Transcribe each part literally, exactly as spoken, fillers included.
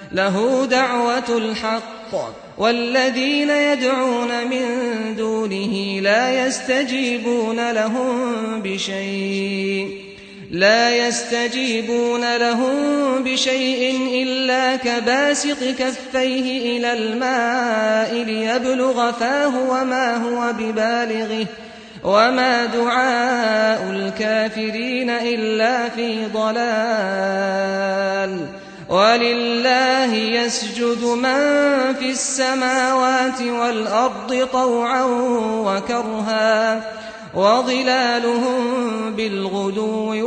له دعوة الحق والذين يدعون من دونه لا يستجيبون لهم بشيء لا يستجيبون لهم بشيء إلا كباسط كفيه إلى الماء ليبلغ فاه وما هو ببالغه وما دعاء الكافرين إلا في ضلال ولله يسجد من في السماوات والأرض طوعا وكرها وظلالهم بالغدو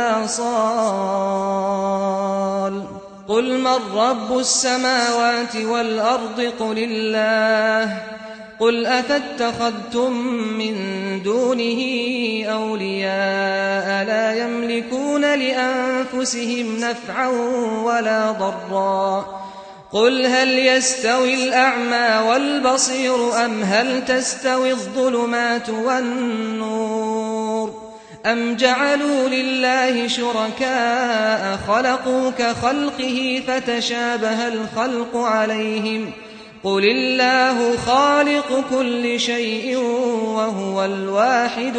والآصال قل من رب السماوات والأرض قل الله قل أفاتخذتم من دونه أولياء لا يملكون لأنفسهم نفعا ولا ضرا قل هل يستوي الأعمى والبصير أم هل تستوي الظلمات والنور أم جعلوا لله شركاء خلقوا كخلقه فتشابه الخلق عليهم قل الله خالق كل شيء وهو الواحد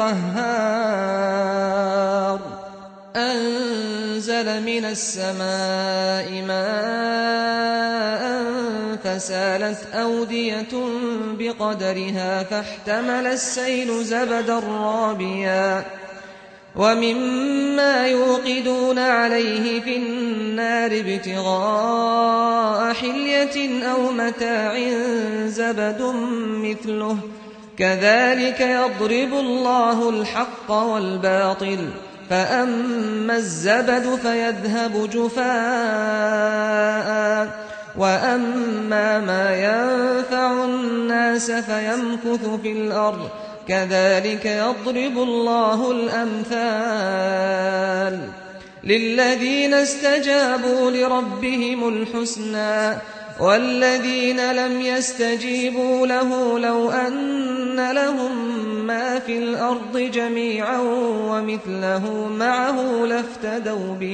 القهار أنزل من السماء ماء فسالت أودية بقدرها فاحتمل السيل زبدا رابيا ومما يوقدون عليه في النار ابتغاء حلية أو متاع زبد مثله كذلك يضرب الله الحق والباطل فأما الزبد فيذهب جفاء وأما ما ينفع الناس فيمكث في الأرض كذلك يضرب الله الأمثال للذين استجابوا لربهم الحسنى والذين لم يستجيبوا له لو أن لهم ما في الأرض جميعا ومثله معه لافتدوا به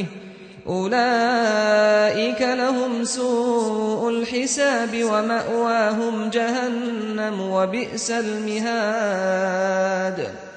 أولئك لهم سوء الحساب ومأواهم جهنم وبئس المهاد